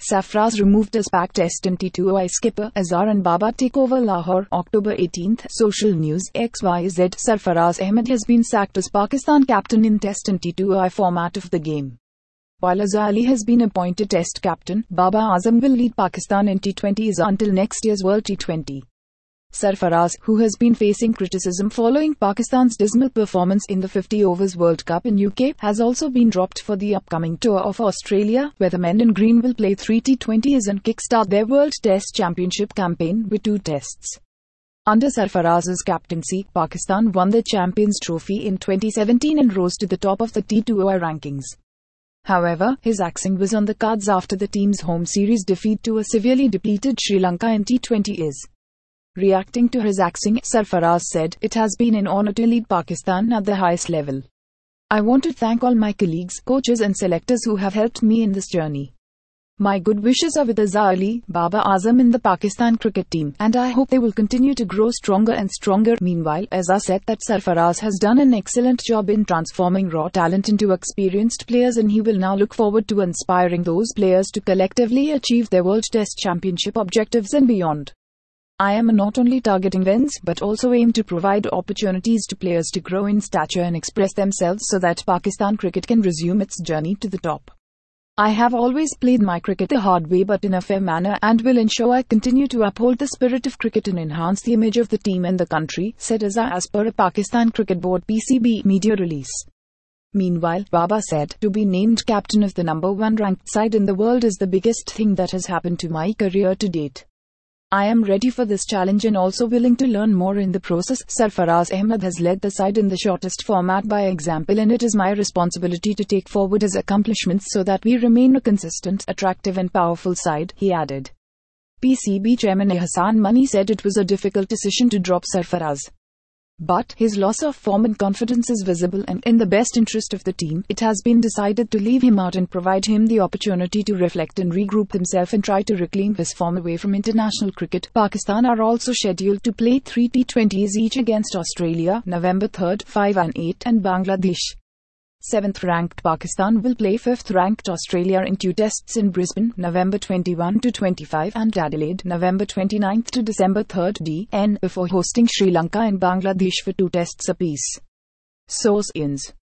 Sarfaraz removed as Pak Test and T20I skipper Azhar and Baba take over Lahore, October 18. Social news XYZ Sarfaraz Ahmed has been sacked as Pakistan captain in Test and T20I format of the game. While Azhar Ali has been appointed Test captain, Baba Azam will lead Pakistan in T20s until next year's World T20. Sarfaraz, who has been facing criticism following Pakistan's dismal performance in the 50 Overs World Cup in UK, has also been dropped for the upcoming tour of Australia, where the men in green will play 3 T20s and kickstart their World Test Championship campaign with 2 tests. Under Sarfaraz's captaincy, Pakistan won the Champions Trophy in 2017 and rose to the top of the T20I rankings. However, his axing was on the cards after the team's home series defeat to a severely depleted Sri Lanka in T20s. Reacting to his axing, Sarfaraz said, "It has been an honor to lead Pakistan at the highest level. I want to thank all my colleagues, coaches and selectors who have helped me in this journey. My good wishes are with Azhar Ali, Baba Azam in the Pakistan cricket team, and I hope they will continue to grow stronger and stronger." Meanwhile, Azhar said that Sarfaraz has done an excellent job in transforming raw talent into experienced players, and he will now look forward to inspiring those players to collectively achieve their World Test Championship objectives and beyond. "I am not only targeting wins, but also aim to provide opportunities to players to grow in stature and express themselves so that Pakistan cricket can resume its journey to the top. I have always played my cricket the hard way but in a fair manner, and will ensure I continue to uphold the spirit of cricket and enhance the image of the team and the country," said Azhar as per a Pakistan Cricket Board (PCB) media release. Meanwhile, Baba said, "To be named captain of the number 1 ranked side in the world is the biggest thing that has happened to my career to date. I am ready for this challenge and also willing to learn more in the process." Sarfaraz Ahmed has led the side in the shortest format by example, and it is my responsibility to take forward his accomplishments so that we remain a consistent, attractive and powerful side, he added. PCB chairman Ehsan Mani said it was a difficult decision to drop Sarfaraz. But his loss of form and confidence is visible, and in the best interest of the team, it has been decided to leave him out and provide him the opportunity to reflect and regroup himself and try to reclaim his form away from international cricket. Pakistan are also scheduled to play 3 T20s each against Australia, November 3, 5 and 8, and Bangladesh. 7th-ranked Pakistan will play 5th-ranked Australia in 2 tests in Brisbane, November 21 to 25, and Adelaide, November 29 to December 3 DN, before hosting Sri Lanka and Bangladesh for 2 tests apiece. Source: INS.